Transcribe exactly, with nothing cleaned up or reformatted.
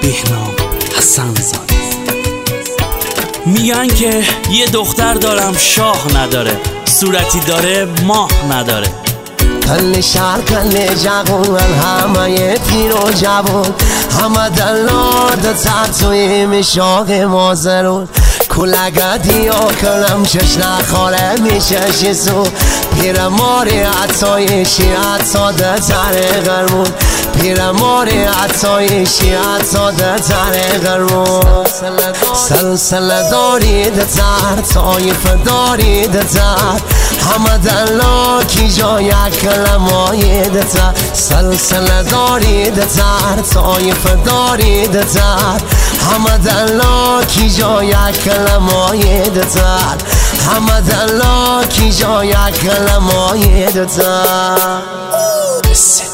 بهنام حسن زاده. میگن که یه دختر دارم شاه نداره، صورتی داره ماه نداره. کل شهر کل جوان همه پیر و جوان همه دلار ترتوی مشاق مازرون کلگدی ها کلم چش نخواره میشه شیسو پیر ماری عطایشی عطاده تره غرمون پیر ماری عطایشی عطاده تره غرمون سلسله دارید تر طایف دارید تر همه دلار کی جا یک کلمایید تر سلسله دارید تر طایف دارید تر همه دلار کی جا یک کلمایید تر همه دلار کی جا یک کلمایید تر